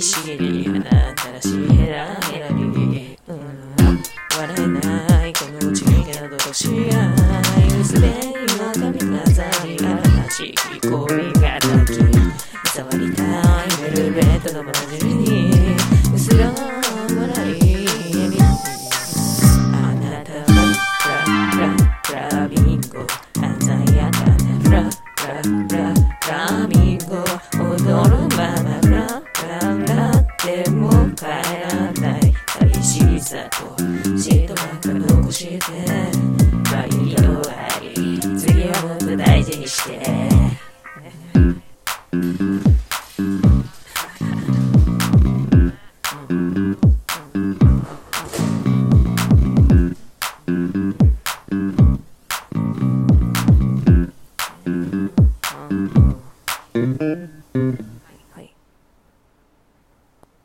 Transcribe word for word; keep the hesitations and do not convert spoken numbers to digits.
しげに放ったらしヘラヘラに、うん、笑えないこのうちになどとし合い薄紅の髪飾りあらたち恋が抱き触りたいベルベットのマジにうすら笑いあなたはフラフラフラミンゴ鮮やかなフラフラフラフラミンゴ踊るままフラフラフラっても帰らない寂しさと嫉妬ばっか残してバイトあり次はもっと大事にして